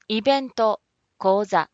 イベント、講座、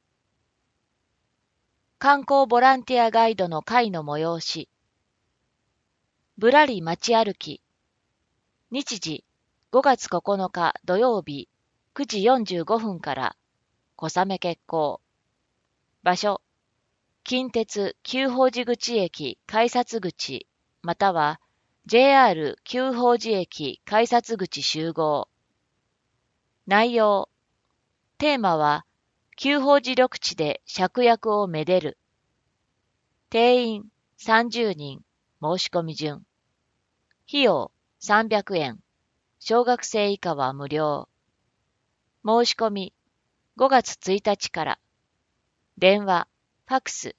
観光ボランティアガイドの会の催し、ぶらり街歩き、日時5月9日土曜日9時45分から小雨決行。場所、近鉄旧宝寺口駅改札口または JR 旧宝寺駅改札口集合。内容、テーマは旧宝寺緑地で芍薬をめでる。定員30人、申し込み順。費用300円。小学生以下は無料。申し込み5月1日から。電話、ファクス。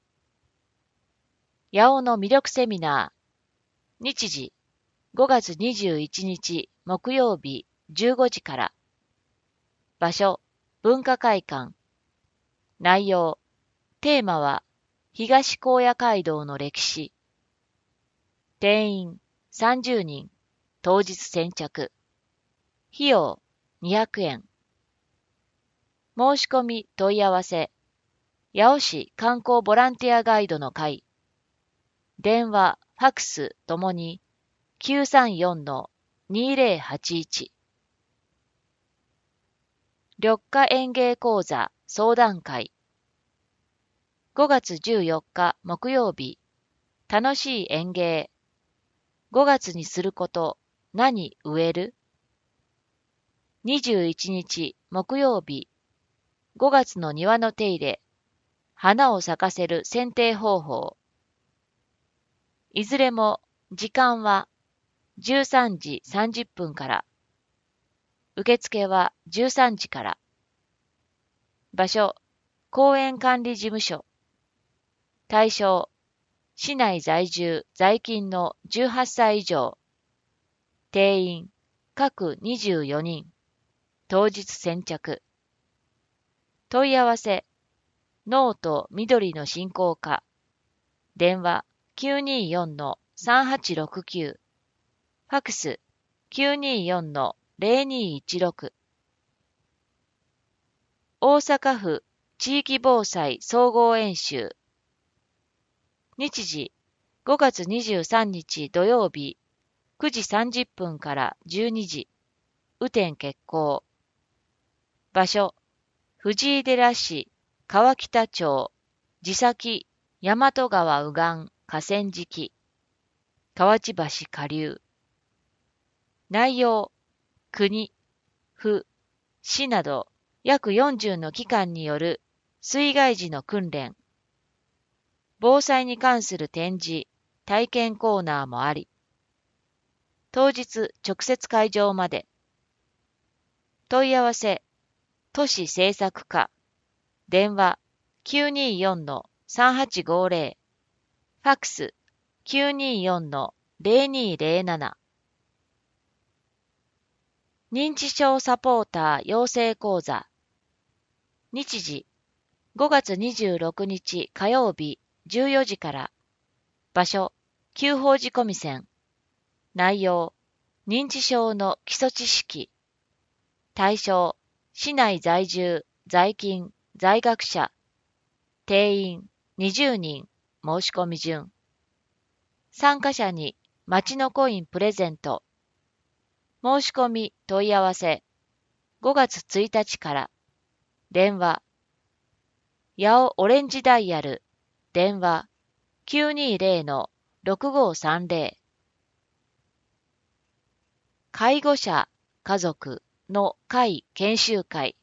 八尾の魅力セミナー。日時5月21日木曜日15時から。場所、文化会館。内容、テーマは東高野街道の歴史。定員30人、当日先着。費用200円。申し込み問い合わせ。八尾市観光ボランティアガイドの会。電話、ファクスともに934-2081。緑化園芸講座相談会。5月14日木曜日。楽しい園芸。5月にすること何植える？ 21 日木曜日。5月の庭の手入れ。花を咲かせる剪定方法。いずれも時間は13時30分から。受付は13時から。場所、公園管理事務所。対象、市内在住在勤の18歳以上。定員、各24人。当日先着。問い合わせ、ノート緑の振興課。電話924-3869。ファクス924-0216。大阪府地域防災総合演習。日時5月23日土曜日9時30分から12時。雨天決行。場所、藤井寺市川北町地崎大和川右岸河川敷河内橋下流。内容、国、府、市など約40の機関による水害時の訓練。防災に関する展示、体験コーナーもあり。当日直接会場まで。問い合わせ、都市政策課。電話924-3850。ファクス924-0207。認知症サポーター養成講座。日時5月26日火曜日14時から。場所、旧宝寺小見線。内容、認知症の基礎知識。対象、市内在住、在勤、在学者。定員20人、申し込み順。参加者に町のコインプレゼント。申し込み問い合わせ。5月1日から。電話。八尾オレンジダイヤル。電話。920-6530。介護者、家族の会研修会。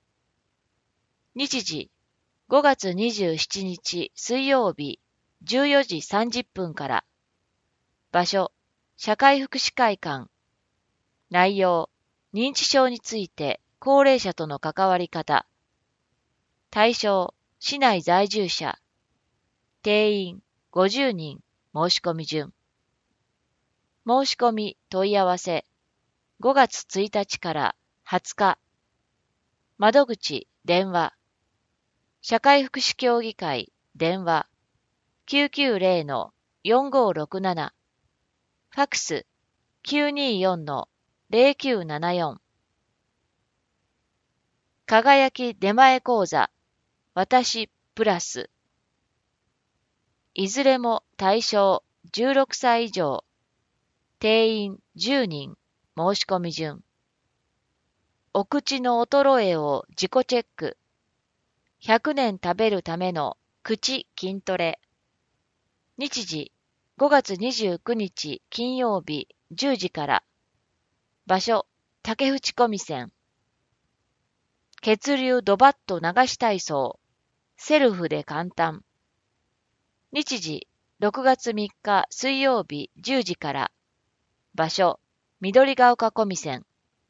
日時5月27日水曜日14時30分から。場所、社会福祉会館。内容、認知症について高齢者との関わり方。対象、市内在住者。定員50人、申し込み順。申し込み問い合わせ。5月1日から20日。窓口、電話。社会福祉協議会、電話。990-4567。ファクス924-0974。 輝き出前講座、私プラス。いずれも対象16歳以上、定員10人、申し込み順。お口の衰えを自己チェック。100年食べるための口筋トレ。日時5月29日金曜日10時から。場所竹淵小見線。血流ドバッと流し体操。セルフで簡単。日時6月3日水曜日10時から。場所緑が丘小見線。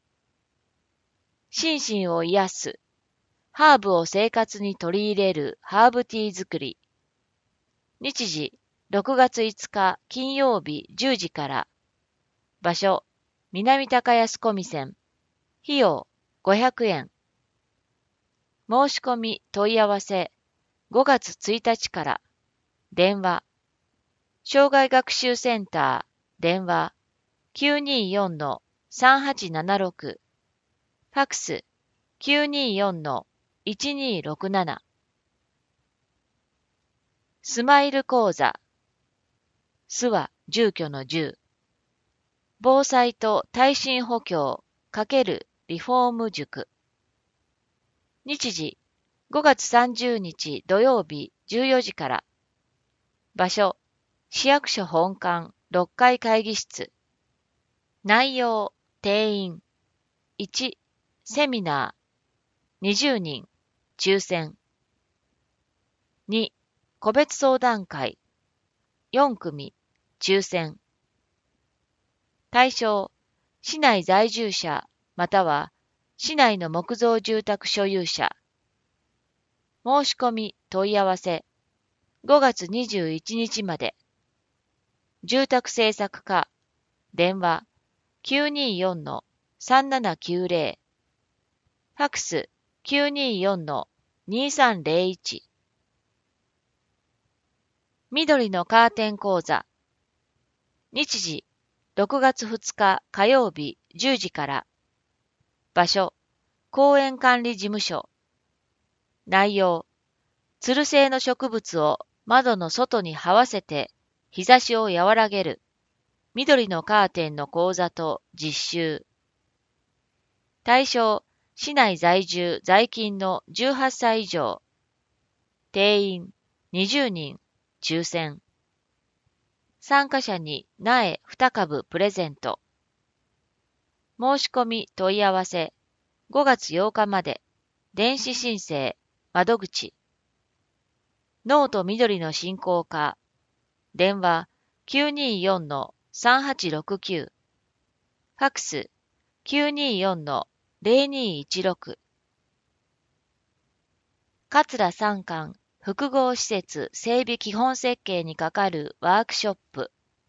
心身を癒す。ハーブを生活に取り入れるハーブティー作り。日時6月5日金曜日10時から。場所南高安小見線。費用500円。申し込み問い合わせ5月1日から。電話障害学習センター電話 924-3876 ファクス 924-1267 スマイル講座スは住居の住防災と耐震補強×リフォーム塾日時5月30日土曜日14時から場所市役所本館6階会議室内容定員1セミナー20人抽選2個別相談会4組抽選対象市内在住者または市内の木造住宅所有者申し込み問い合わせ5月21日まで住宅政策課電話 924-3790 ファクス 924-2301 緑のカーテン講座日時6月2日火曜日10時から場所公園管理事務所内容つる性の植物を窓の外に這わせて日差しを和らげる緑のカーテンの講座と実習対象市内在住在勤の18歳以上定員20人抽選参加者に苗2株プレゼント申し込み問い合わせ5月8日まで電子申請窓口ノート緑の振興課電話 924-3869 ファクス 924-0216 桂三館複合施設整備基本設計に係るワークショップ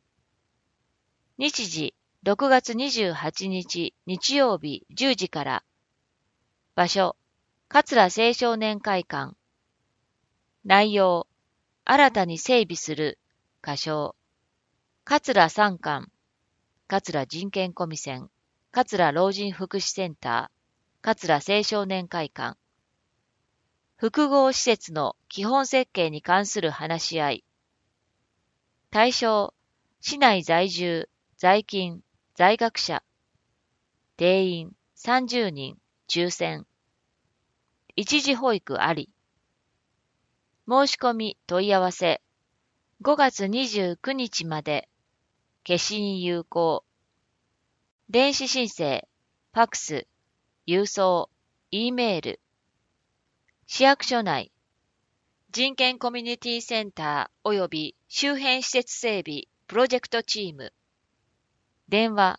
日時6月28日日曜日10時から場所桂青少年会館内容新たに整備する仮称桂三館桂人権コミセン桂老人福祉センター桂青少年会館複合施設の基本設計に関する話し合い対象市内在住在勤在学者定員30人抽選一時保育あり申し込み問い合わせ5月29日まで消印有効電子申請ファクス郵送 E メール市役所内人権コミュニティセンター及び周辺施設整備プロジェクトチーム電話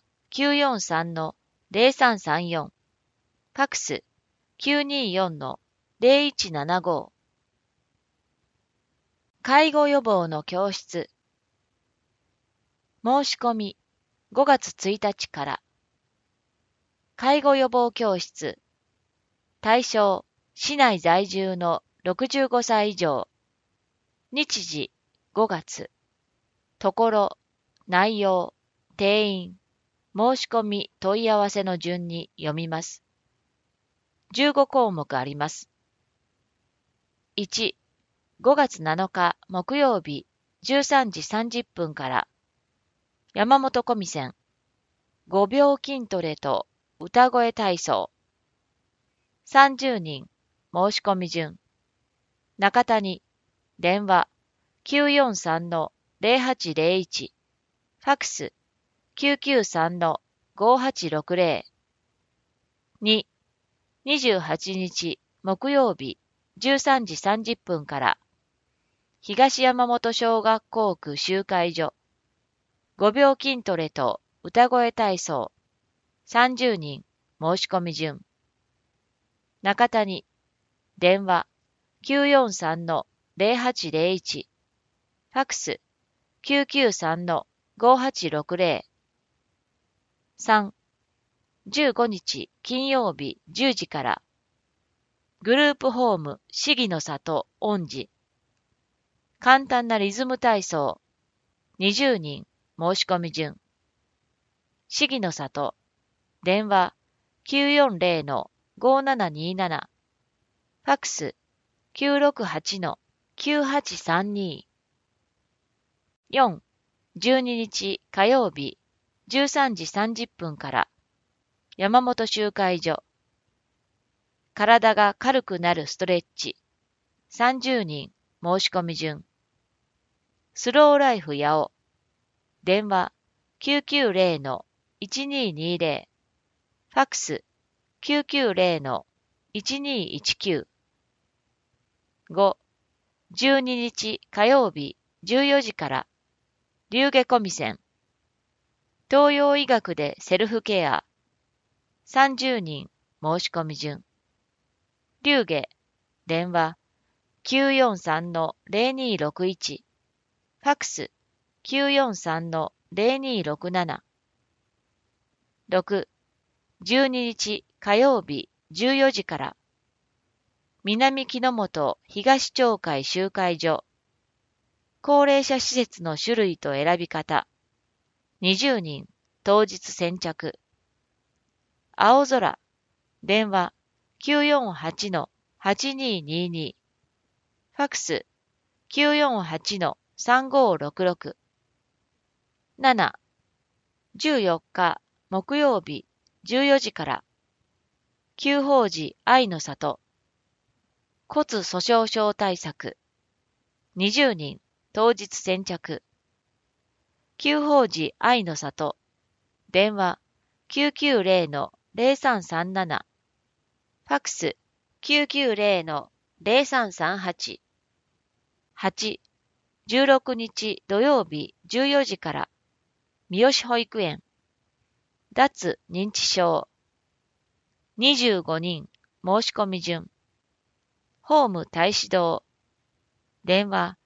943-0334 ファクス 924-0175 介護予防の教室申し込み5月1日から介護予防教室対象市内在住の65歳以上日時5月ところ内容定員申し込み問い合わせの順に読みます 15項目あります。1、5月7日木曜日13時30分から山本小見線5秒筋トレと歌声体操30人申し込み順中谷電話 943-0801 ファックス 993-5860 2、28日木曜日13時30分から東山本小学校区集会所5秒筋トレと歌声体操30人申し込み順中谷電話 943-0801 ファックス 993-5860 3、15日金曜日10時からグループホーム市議の里恩寺簡単なリズム体操20人申し込み順市議の里電話 940-5727 ファックス 968-9832 4、12日火曜日13時30分から山本集会所体が軽くなるストレッチ30人申し込み順スローライフやお電話 990-1220 ファックス 990-1219 5、12日火曜日14時から龍下小見線東洋医学でセルフケア30人申し込み順龍下電話 943-0261 ファックス 943-0267 6、12日火曜日14時から南木之本東町会集会所高齢者施設の種類と選び方20人当日先着青空電話 948-8222 ファックス 948-3566 7、14日木曜日14時から旧法寺愛の里骨粗鬆症対策20人当日先着旧法寺愛の里電話 990-0337 ファックス 990-0338 8、16日土曜日14時から三好保育園脱認知症25人申し込み順ホーム太子堂電話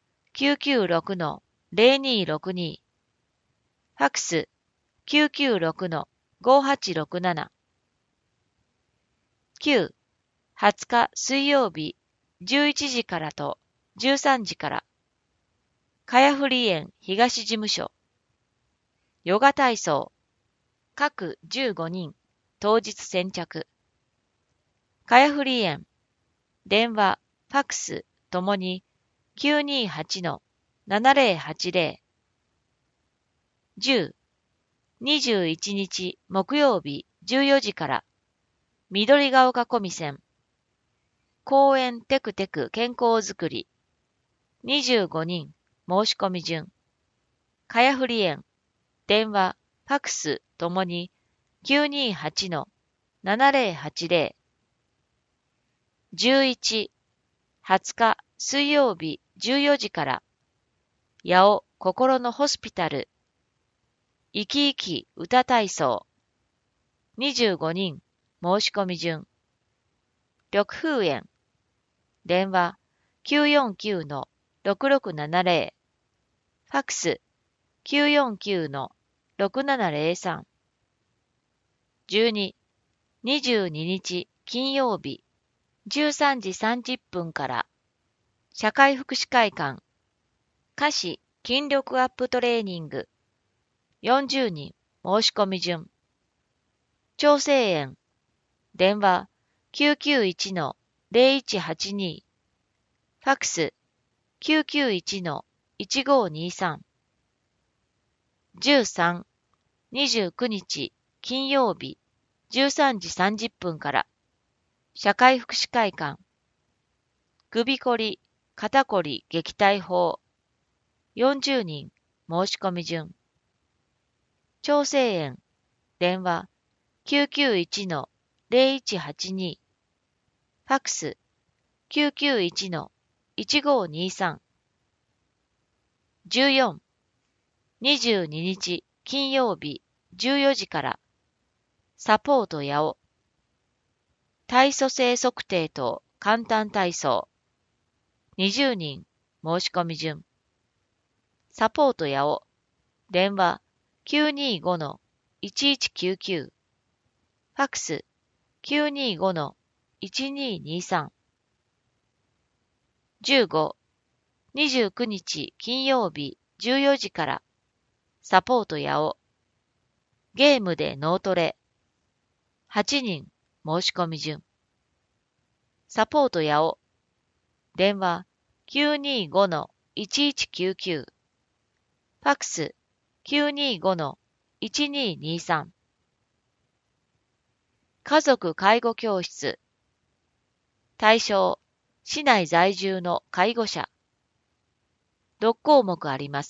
996-0262 ファックス 996-5867 9、20日水曜日11時からと13時からかやふり園東事務所ヨガ体操各15人当日先着かやふり園電話ファックスともに 928-7080 10、21日木曜日14時から緑が丘小見線公園テクテク健康づくり25人申し込み順かやふり園電話ファックスともに 928-7080 11、20日水曜日14時から八尾心のホスピタル生き生き歌体操25人申し込み順緑風園電話 949-6670 ファックス 949-6703 12、22日金曜日13時30分から社会福祉会館下肢筋力アップトレーニング40人申し込み順調整園電話 991-0182、ファックス991-1523。13、29日金曜日13時30分から社会福祉会館首こり、肩こり撃退法40人申し込み順長生園電話991-0182ファックス991-1523 14、22日金曜日14時からサポート八尾体組成測定と簡単体操20人申し込み順サポート八尾電話925-1199ファックス925-1223 15、29日金曜日14時からサポート八尾ゲームで脳トレ8人申し込み順サポート八尾電話925-1199ファックス925-1223家族介護教室対象市内在住の介護者6項目あります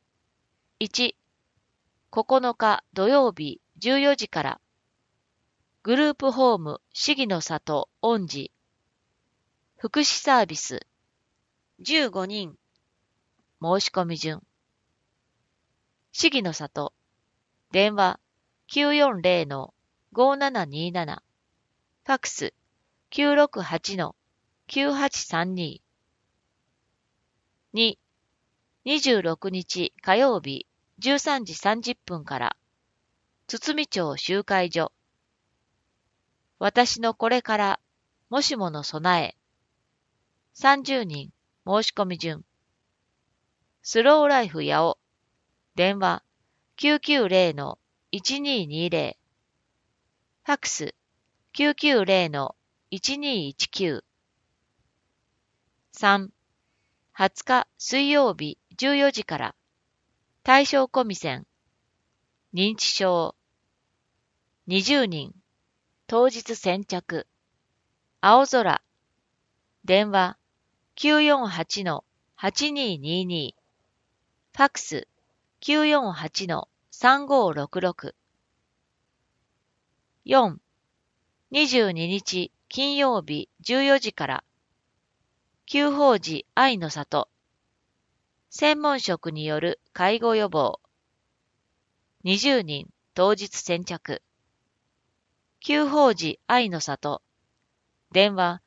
。1、9日土曜日14時からグループホーム市議の里恩寺福祉サービス15人申し込み順市議の里電話940-5727ファックス968-9832 2、26日火曜日13時30分から堤町集会所私のこれからもしもの備え30人申し込み順スローライフ八尾電話990-1220ファックス990-1219 3、20日水曜日14時から対象コミセン認知症20人当日先着青空電話948-8222ファックス948-3566 4、22日金曜日14時から旧法寺愛の里専門職による介護予防20人当日先着旧法寺愛の里電話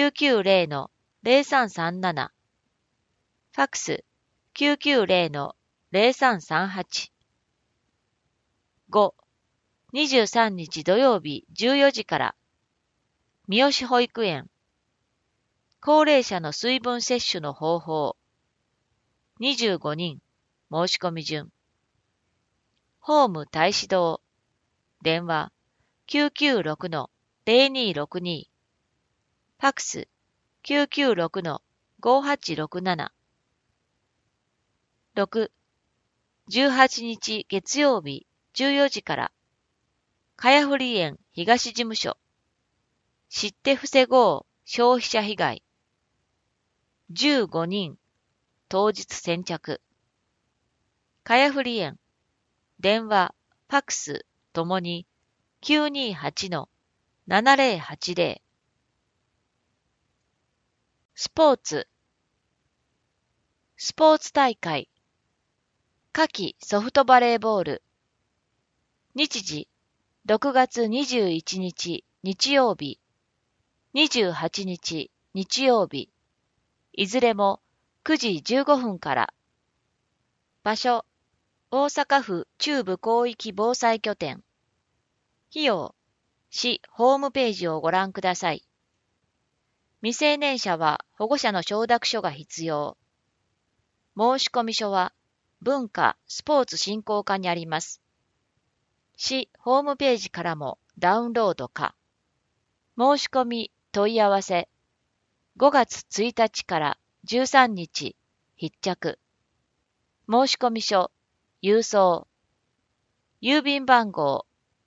990-0337ファックス990-0338 5、23日土曜日14時から三好保育園高齢者の水分摂取の方法25人申し込み順ホーム太子堂電話996-0262ファックス996-5867 6、18日月曜日14時からかやふり園東事務所知って防ごう消費者被害15人当日先着かやふり園電話ファックスともに928-7080スポーツ大会夏季ソフトバレーボール日時6月21日日曜日28日日曜日いずれも9時15分から場所大阪府中部広域防災拠点費用市ホームページをご覧ください。未成年者は保護者の承諾書が必要。申込書は文化・スポーツ振興課にあります。市ホームページからもダウンロードか。 申し込み問い合わせ5月1日から13日必着。申込書郵送郵便番号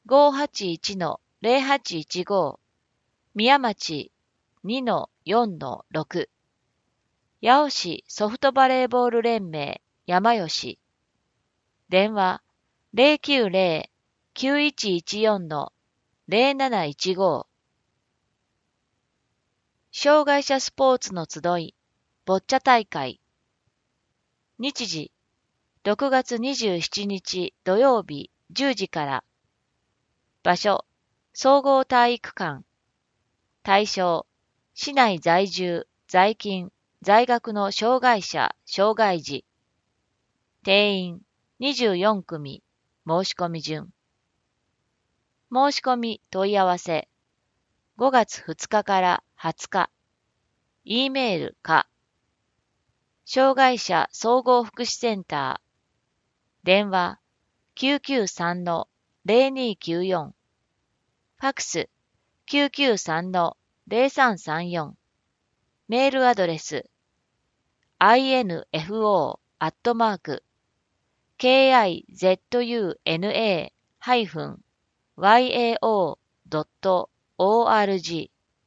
581-0815 宮町 2-4-6 八尾市ソフトバレーボール連盟山吉電話 090-9114-0715 障害者スポーツの集いボッチャ大会日時6月27日土曜日10時から場所総合体育館対象市内在住在勤在学の障害者障害児定員24組申し込み順申し込み問い合わせ5月2日から20日 E メールか障害者総合福祉センター電話 993-0294 ファクス 993-0334 メールアドレス info@kizuna-yao.org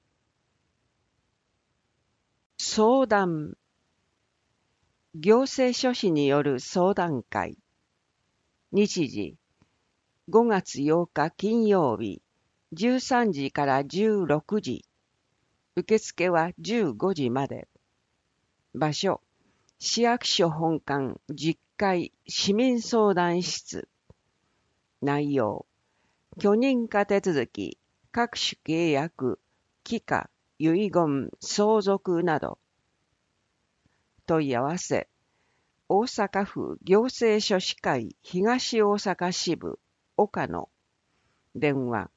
相談行政書士による相談会日時5月8日金曜日13時から16時受付は15時まで場所市役所本館10階市民相談室内容許認可手続き各種契約帰化遺言相続など問い合わせ大阪府行政書士会東大阪支部岡野電話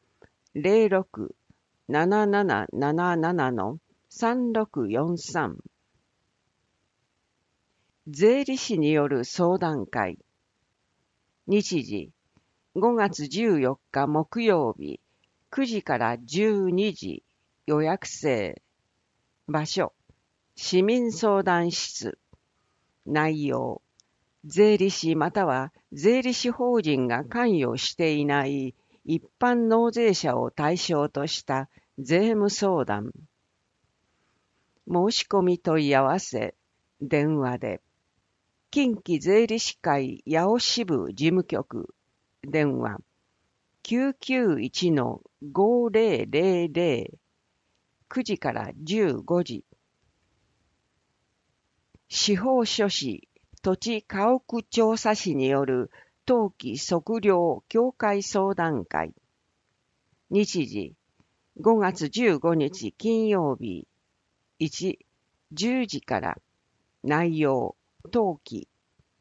06-7777-3643 税理士による相談会日時5月14日木曜日9時から12時予約制場所市民相談室内容税理士または税理士法人が関与していない一般納税者を対象とした税務相談申し込み問い合わせ電話で近畿税理士会八尾支部事務局電話 991-5000 9時から15時司法書士土地家屋調査士による登記測量協会相談会日時5月15日金曜日1、10時から内容登記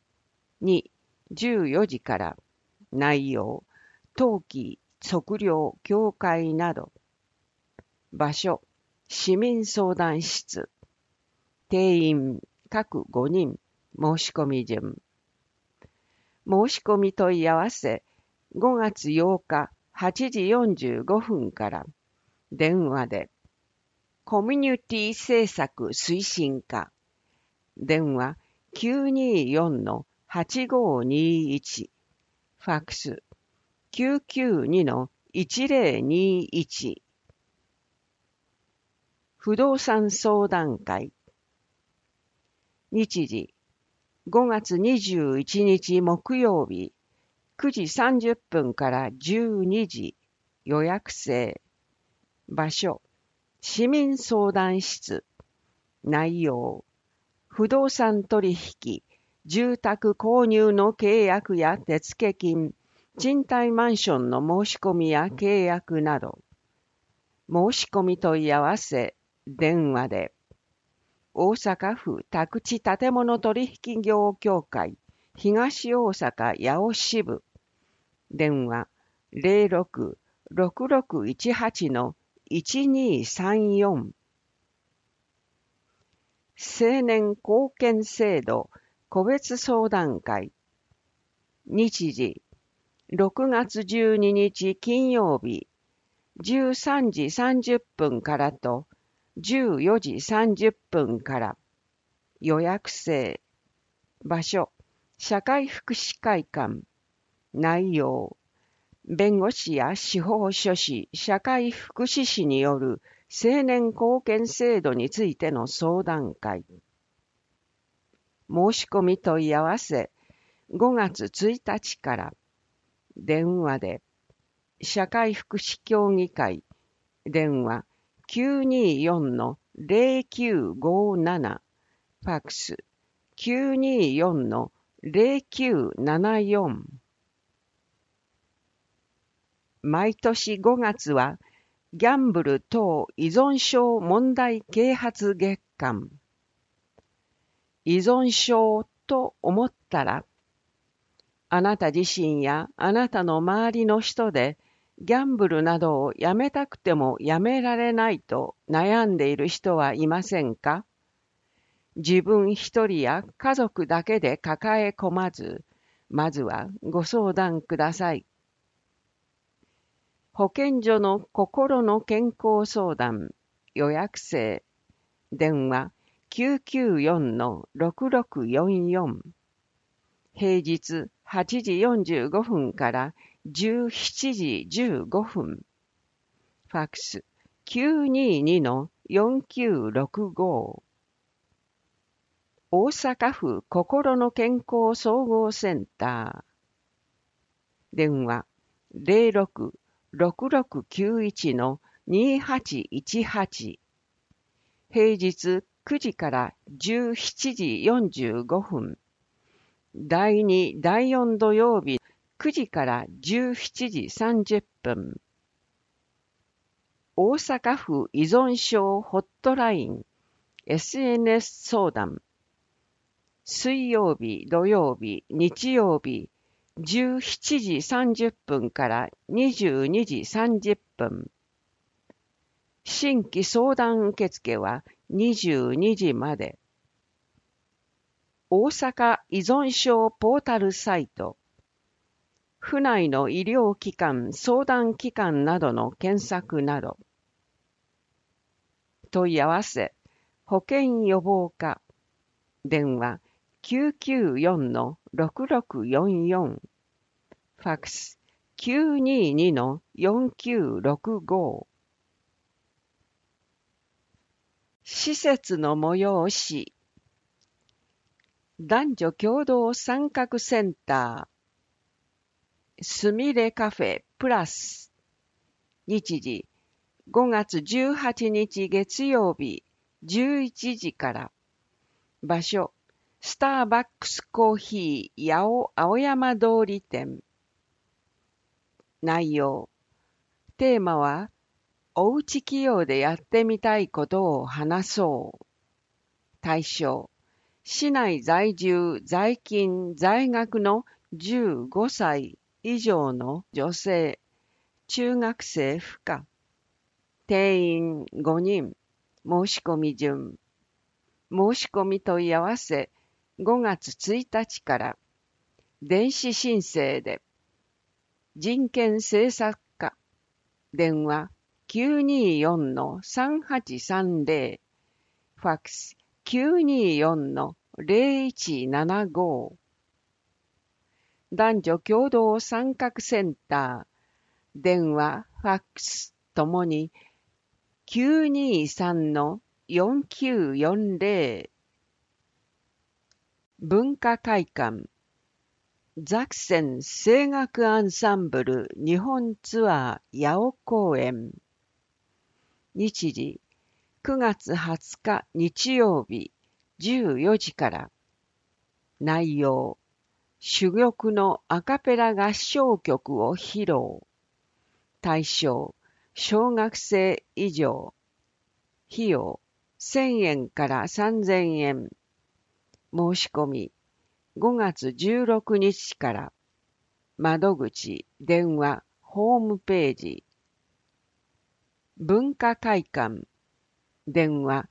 2、14時から内容登記測量協会など場所市民相談室定員各5人申し込み順申し込み問い合わせ5月8日8時45分から電話でコミュニティ政策推進課電話 924-8521 ファクス 992-1021 不動産相談会日時5月21日木曜日9時30分から12時予約制場所市民相談室内容不動産取引住宅購入の契約や手付金賃貸マンションの申し込みや契約など申し込み問い合わせ電話で大阪府宅地建物取引業協会東大阪八尾支部電話 06-6618-1234 青年貢献制度個別相談会日時6月12日金曜日 13時30分からと14時30分から。予約制。場所、社会福祉会館。内容、弁護士や司法書士、社会福祉士による青年貢献制度についての相談会。申し込み問い合わせ、5月1日から。電話で、社会福祉協議会、電話 924-0957、ファックス 924-0974。毎年5月は、ギャンブル等依存症問題啓発月間。依存症と思ったら、あなた自身やあなたの周りの人でギャンブルなどをやめたくてもやめられないと悩んでいる人はいませんか？自分一人や家族だけで抱え込まず、まずはご相談ください。保健所の心の健康相談、予約制、電話 994-6644。平日8時45分から17時15分。ファックス 922-4965。大阪府心の健康総合センター。電話06-6691-2818。平日9時から17時45分。第2、第4土曜日9時から17時30分。大阪府依存症ホットライン SNS 相談。水曜日、土曜日、日曜日17時30分から22時30分。新規相談受付は22時まで。大阪依存症ポータルサイト。府内の医療機関、相談機関などの検索など。問い合わせ、保健予防課。電話994-6644。ファックス 922-4965。施設の催し。男女共同参画センター。すみれカフェプラス。日時5月18日月曜日11時から。場所、スターバックスコーヒー八尾青山通り店。内容、テーマは、おうち企業でやってみたいことを話そう。対象、市内在住、在勤、在学の15歳以上の女性、中学生不可。定員5人、申し込み順。申し込み問い合わせ、5月1日から。電子申請で。人権政策課。電話924-3830。ファックス924-0175。男女共同参画センター。電話、ファックスともに923-4940。文化会館。ザクセン声楽アンサンブル日本ツアー八尾公演。日時9月20日日曜日14時から。内容、珠玉のアカペラ合唱曲を披露。対象、小学生以上。費用、1000円から3000円。申し込み、5月16日から。窓口、電話、ホームページ。文化会館。電話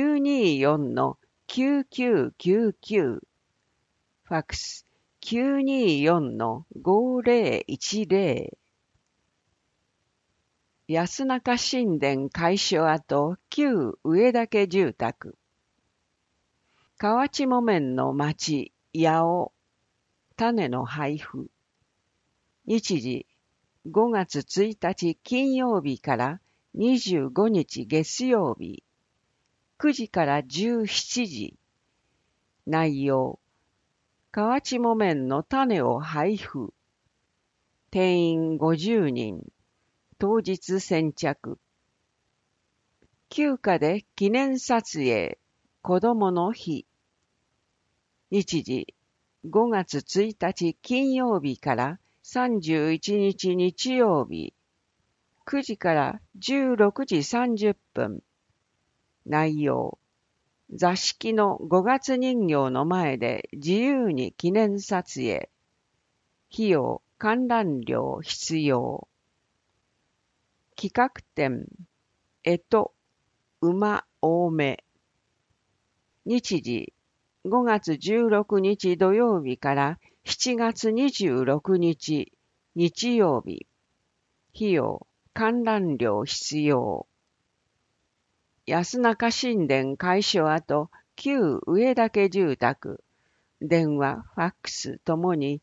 924-9999。ファックス924-5010。 安中新田改所跡旧上田家住宅。河内木綿の町、八尾、種の配布。日時、5月1日金曜日から25日月曜日、9時から17時。内容、河内木綿の種を配布。定員50人。当日先着。休暇で記念撮影。子供の日。日時、5月1日金曜日から31日日曜日、9時から16時30分。内容、座敷の5月人形の前で自由に記念撮影。費用、観覧料必要。企画展、干支、馬多め。日時、5月16日土曜日から7月26日日曜日。費用、観覧料必要。安中新田改所跡旧上田家住宅。電話、ファックスともに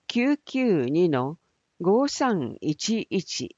992-5311。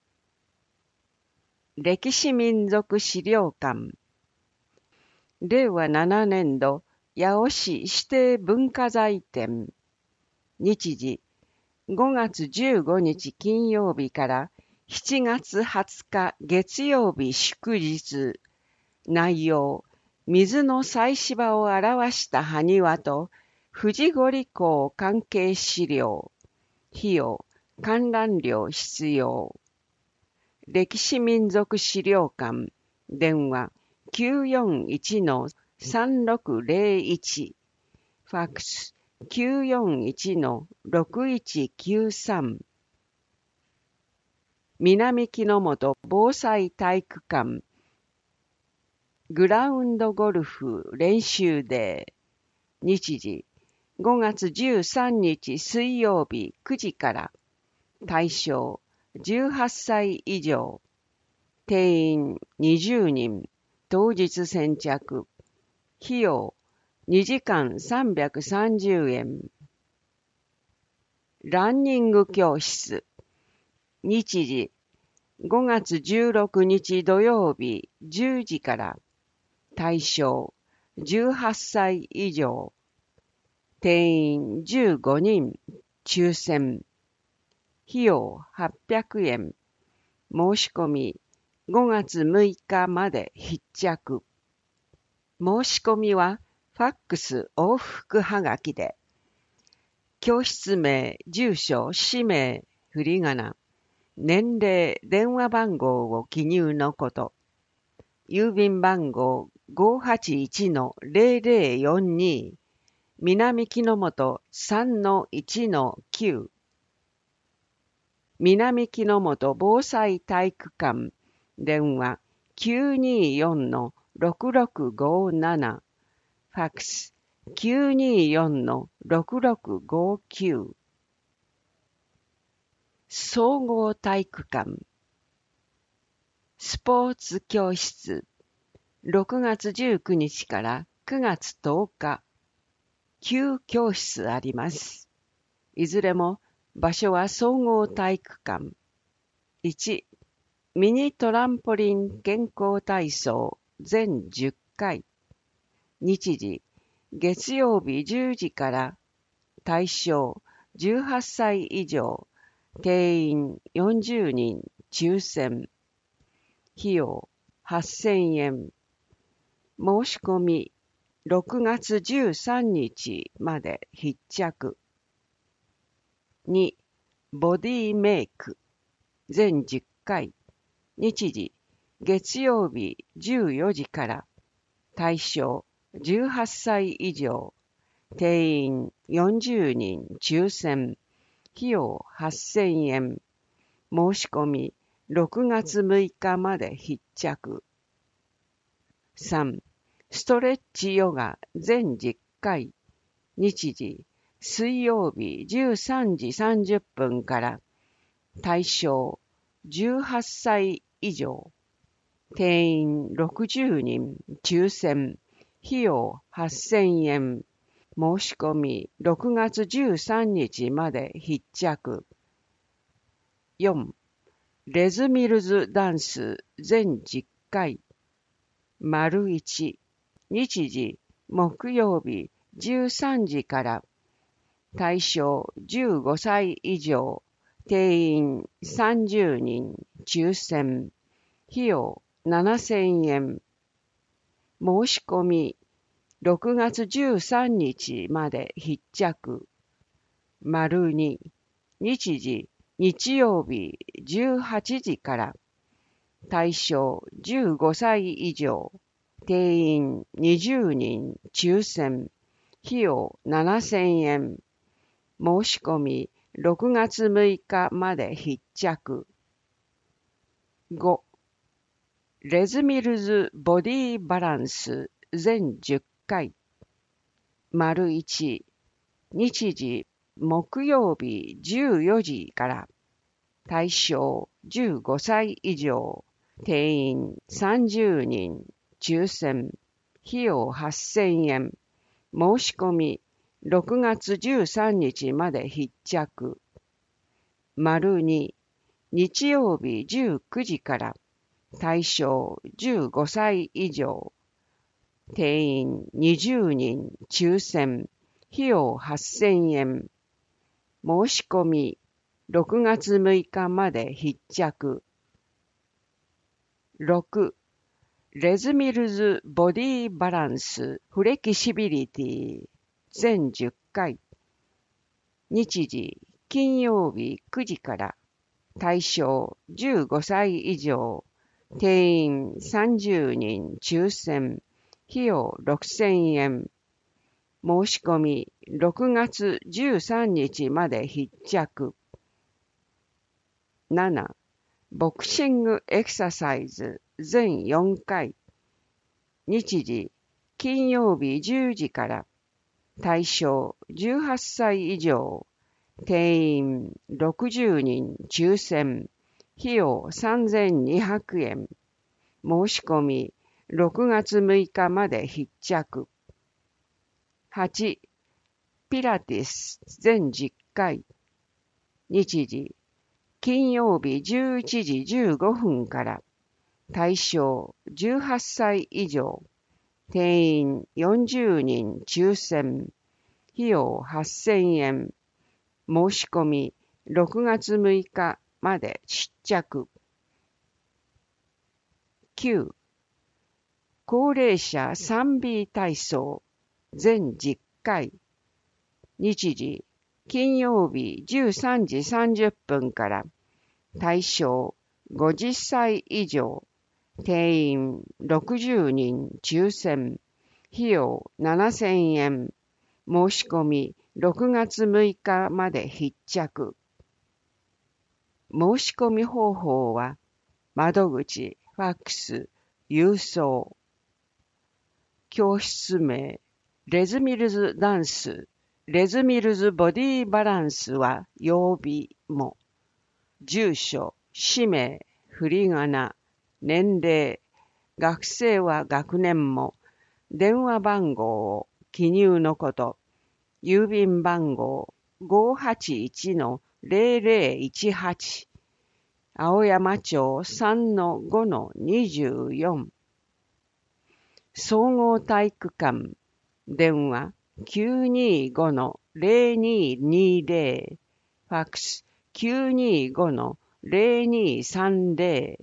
歴史民族資料館。令和7年度八尾市指定文化財展。日時、5月15日金曜日から7月20日月曜日祝日。内容、水の祭芝を表した埴輪と富士五里港関係資料。費用、観覧料必要。歴史民族資料館。電話 941-3601。ファックス 941-6193。南木之本防災体育館。グラウンドゴルフ練習デー。日時、5月13日水曜日9時から。対象、18歳以上。定員20人。当日先着。費用、2時間330円。ランニング教室。日時、5月16日土曜日10時から。対象、18歳以上。定員15人。抽選。費用800円。申し込み5月6日まで必着。申し込みはファックス往復はがきで。教室名、住所、氏名、振り仮名、年齢、電話番号を記入のこと。郵便番号 581-0042 南木之本 3-1-9 南木之本防災体育館。電話 924-6657。ファックス 924-6659。総合体育館。スポーツ教室。6月19日から9月10日。9教室あります。いずれも場所は総合体育館。1、ミニトランポリン健康体操全10回。日時、月曜日10時から。対象、18歳以上。定員40人。抽選。費用、8000円。申し込み、6月13日まで必着。2、ボディメイク。全10回。日時、月曜日14時から。対象、18歳以上。定員40人。抽選。費用8000円。申し込み、6月6日まで必着。3、ストレッチヨガ全10回。日時、水曜日13時30分から。対象、 18歳以上。定員60人、抽選、費用8000円。申し込み6月13日まで必着。4. レズミルズダンス全10回。丸1、日時、木曜日13時から。対象15歳以上。定員30人。抽選。費用7000円。申し込み6月13日まで必着。丸2、日時、日曜日18時から。対象15歳以上。定員20人。抽選。費用7000円。申し込み6月6日まで必着。5. レズミルズボディバランス全10回。丸1、日時、木曜日14時から。対象15歳以上。定員30人。抽選。費用8000円。申し込み6月13日まで必着。丸2、日曜日19時から。対象15歳以上。定員20人。抽選。費用8000円。申し込み6月6日まで必着。6. レズミルズボディバランスフレキシビリティ全10回。日時、金曜日9時から。対象15歳以上。定員30人。抽選。費用6000円。申し込み6月13日まで必着。7. ボクシングエクササイズ全4回。日時、金曜日10時から。対象18歳以上。定員60人。抽選。費用3200円。申し込み6月6日まで必着。8. ピラティス全10回。日時、金曜日11時15分から。対象18歳以上。定員40人。抽選。費用8000円。申し込み6月6日まで必着。9. 高齢者 3B 体操全10回。日時、金曜日13時30分から。対象50歳以上。定員60人。抽選。費用7000円。申し込み6月6日まで必着。申し込み方法は、窓口、ファックス、郵送。教室名、レズミルズダンス、レズミルズボディバランスは曜日も。住所、氏名、振り仮名、年齢、学生は学年も、電話番号を記入のこと。郵便番号 581-0018 青山町 3-5-24 総合体育館電話 925-0220 ファックス 925-0230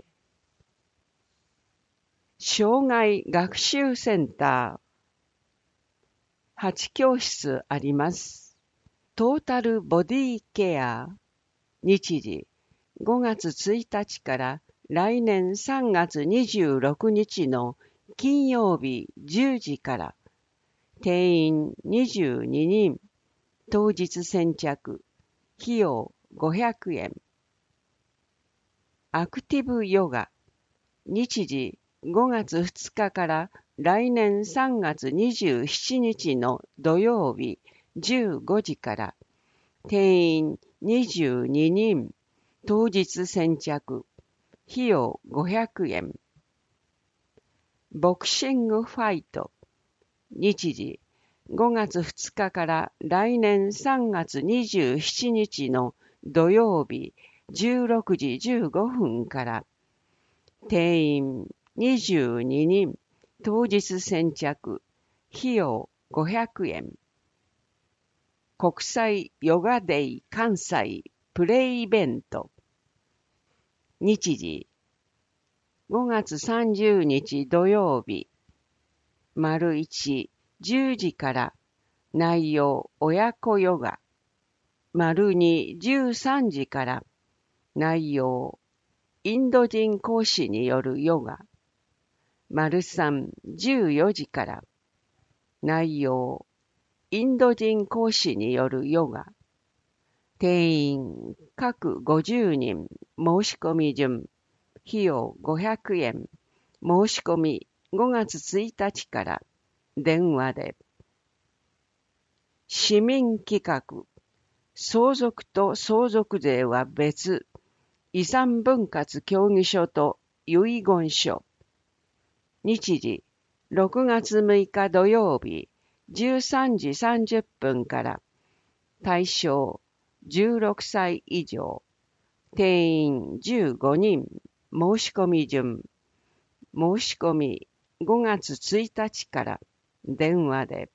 障害学習センター8教室あります。トータルボディケア。日時、5月1日から来年3月26日の金曜日10時から。定員22人。当日先着。費用500円。アクティブヨガ。日時、5月2日から来年3月27日の土曜日15時から。定員22人。当日先着。 費用500円。ボクシングファイト。日時5月2日から来年3月27日の土曜日16時15分から。定員22人。当日先着。費用500円。国際ヨガデイ関西プレイイベント。日時5月30日土曜日。丸1、10時から。内容親子ヨガ。丸2、13時から。内容インド人講師によるヨガ。丸3、14時から。内容インド人講師によるヨガ。定員各50人。申し込み順。費用500円。申し込み5月1日から。電話で。市民企画。相続と相続税は別。遺産分割協議書と遺言書。日時6月6日土曜日13時30分から。対象16歳以上。定員15人。申し込み順。申し込み5月1日から。電話で。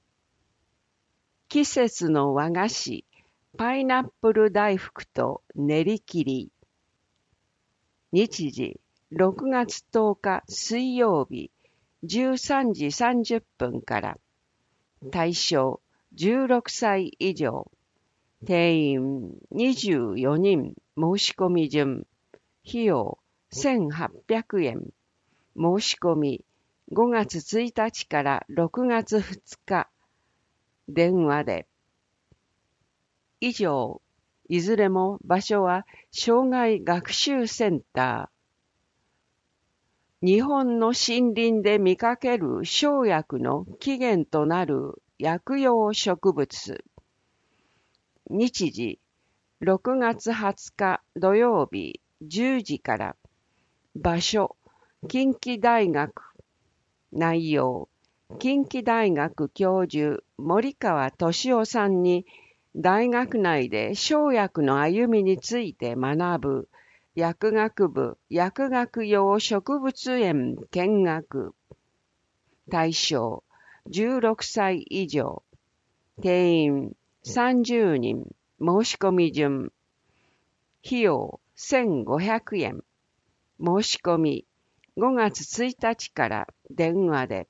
季節の和菓子、パイナップル大福と練り切り。日時6月10日水曜日13時30分から。対象16歳以上。定員24人。申し込み順。費用1800円。申し込み5月1日から6月2日。電話で。以上、いずれも場所は生涯学習センター。日本の森林で見かける生薬の起源となる薬用植物。日時6月20日土曜日10時から。場所近畿大学。内容近畿大学教授森川俊夫さんに大学内で生薬の歩みについて学ぶ薬学部薬学用植物園見学。対象16歳以上。定員30人。申し込み順。費用1500円。申し込み5月1日から電話で。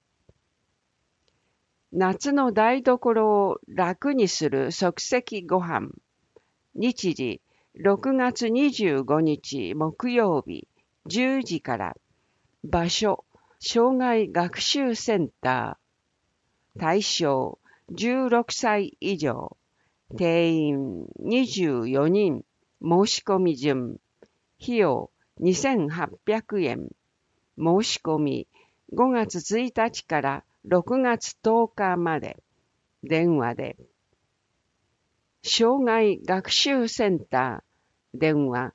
夏の台所を楽にする即席ご飯。日時6月25日木曜日10時から。場所生涯学習センター。対象16歳以上。定員24人。申し込み順。費用2800円。申し込み5月1日から6月10日まで。電話で。生涯学習センター。電話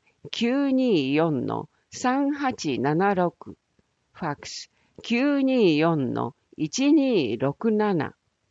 924-3876。ファックス 924-1267。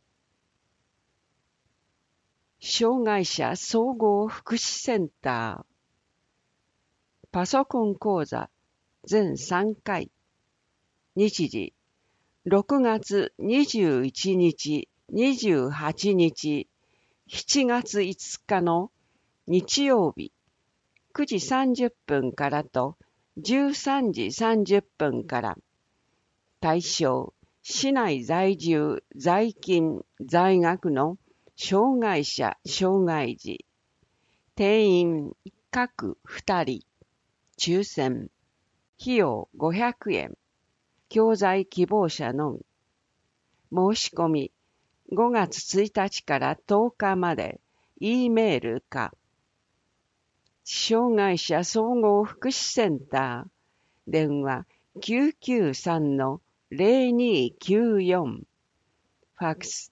障害者総合福祉センター。パソコン講座全3回。日時6月21日、28日、7月5日の日曜日9時30分からと13時30分から。対象市内在住在勤在学の障害者障害児。定員各2人。抽選。費用500円。教材希望者のみ。申し込み5月1日から10日まで。E メールか。障害者総合福祉センター。電話 993-0294。ファックス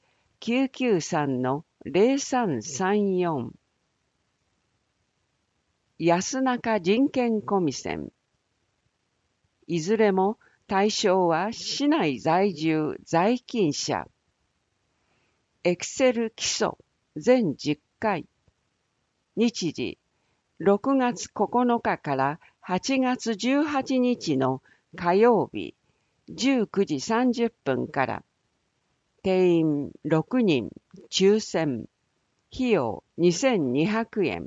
993-0334。安中人権コミセン。 いずれも対象は市内在住在勤者。エクセル基礎全10回。日時6月9日から8月18日の火曜日19時30分から。定員6人抽選。費用2200円。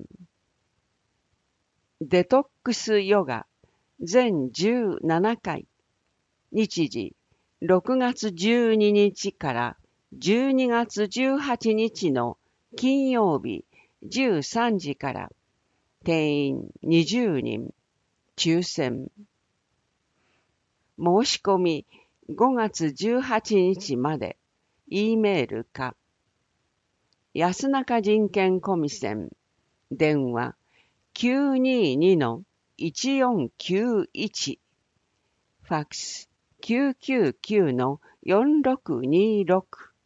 デトックスヨガ全17回。日時6月12日から12月18日の金曜日13時から。定員20人。抽選。申し込み5月18日まで。E メールか。安中人権コミセン。電話 922-1491。ファックス 999-4626。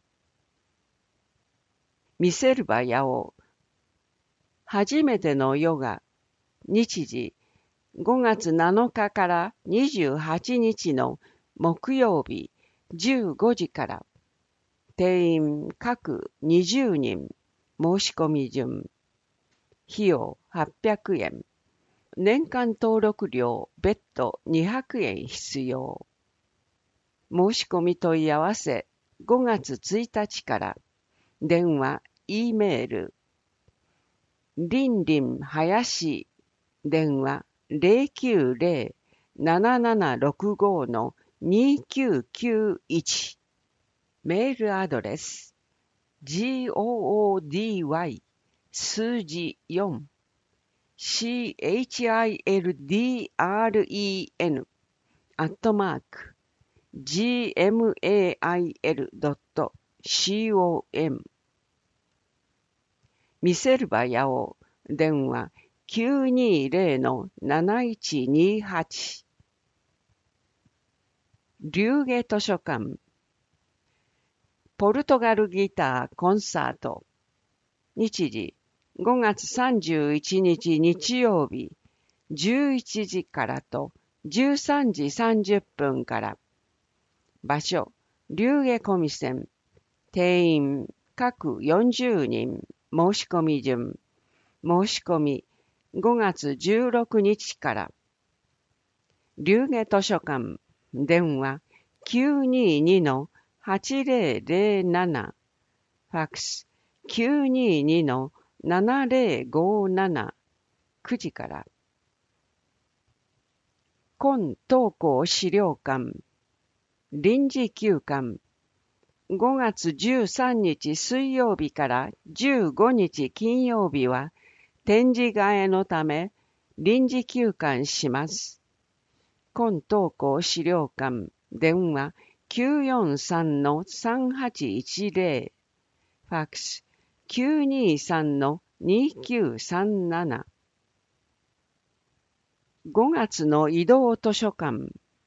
見せるばやお。初めてのヨガ。日時5月7日から28日の木曜日15時から。定員各20人。申し込み順。費用800円。年間登録料別途200円必要。申し込み問い合わせ5月1日から。電話、E メール。りんりんはやし。電話090-7765-2991。メールアドレス goody 数字4 children @gmail.com 見せるばやお。電話920-7128。龍華図書館。ポルトガルギターコンサート。日時5月31日日曜日11時からと13時30分から。場所龍華コミセン。定員各40人。申し込み順。申し込み5月16日から。龍華図書館。電話 922-8007。ファックス 922-7057。9時から。今東校資料館。臨時休館。5月13日水曜日から15日金曜日は展示替えのため臨時休館します。今東校資料館。電話 943-3810。ファックス 923-2937。5月の移動図書館。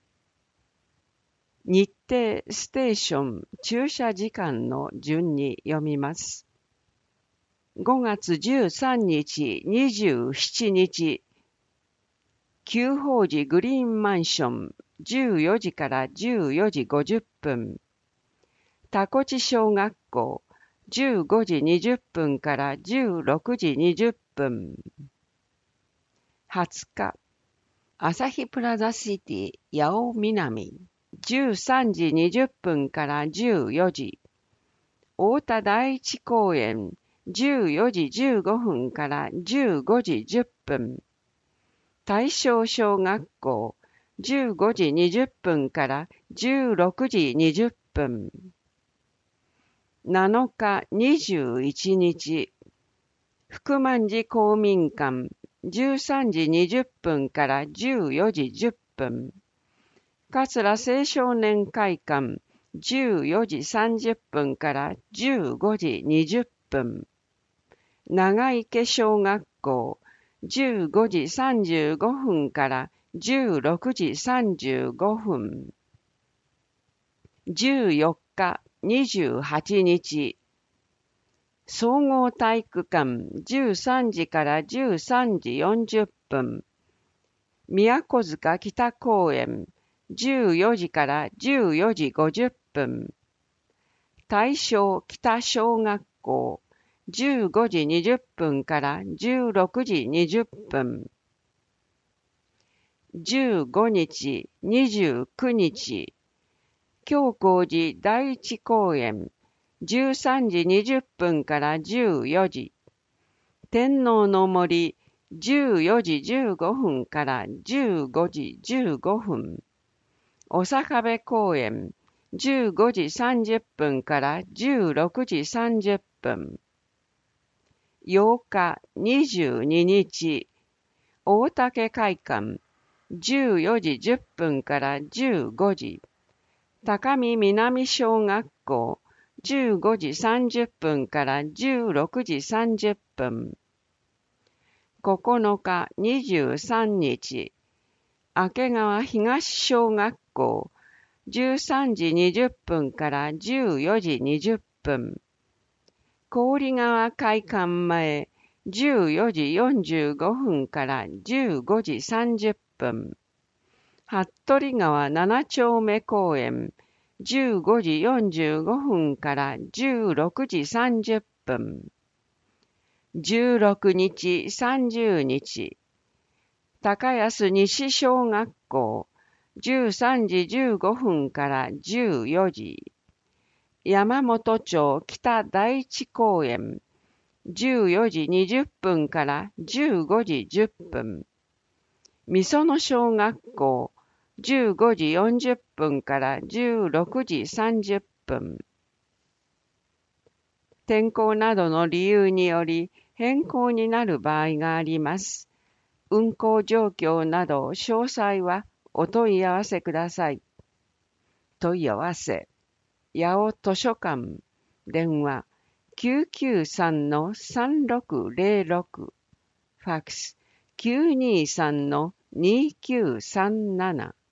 日程ステーション駐車時間の順に読みます。5月13日27日。旧宝寺グリーンマンション14時から14時50分。田越小学校15時20分から16時20分。20日。朝日プラザシティ八尾南13時20分から14時。太田第一公園14時15分から15時10分。大正小学校15時20分から16時20分。7日21日。福満寺公民館13時20分から14時10分。桂青少年会館14時30分から15時20分。長池小学校15時35分から16時35分。14日28日。総合体育館13時から13時40分。宮古塚北公園 14時から14時50分。大正北小学校、15時20分から16時20分。15日、29日、京光寺第一公園、13時20分から14時。天皇の森、14時15分から15時15分。お坂部公園、15時30分から16時30分。8日22日、大竹会館、14時10分から15時。高見南小学校、15時30分から16時30分。9日23日、明川東小学校、13時20分から14時20分。郡川会館前、14時45分から15時30分。服部川7丁目公園、15時45分から16時30分。16日30日、高安西小学校、13時15分から14時。山本町北第一公園、14時20分から15時10分。みその小学校、15時40分から16時30分。天候などの理由により変更になる場合があります。運行状況など詳細はお問い合わせください。問い合わせ、八尾図書館、電話 993-3606、ファックス 923-2937